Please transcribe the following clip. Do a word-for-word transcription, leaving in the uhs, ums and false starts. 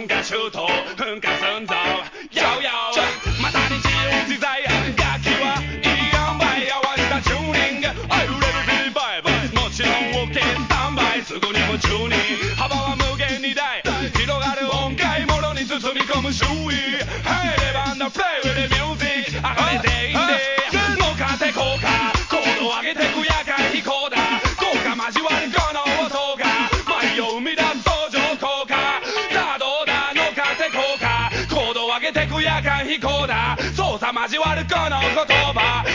春夏秋冬噴火寸胴ヨーヨーまさに自由自在楽器はいい塩梅合わせたチューニング Are you ready to revive もちろん OK スタンバイすぐに夢中に幅は無限に大広がる音階もろに包み込む周囲 Hey レバンド Play with the music あかねていいんで乗っかってこうかコードを上げてく夜間飛行だ効果交わるこの音が舞を生み出す相乗効果さあどうだ乗っかってこうかコードを上げてく夜間飛行だ操作交わるこの言葉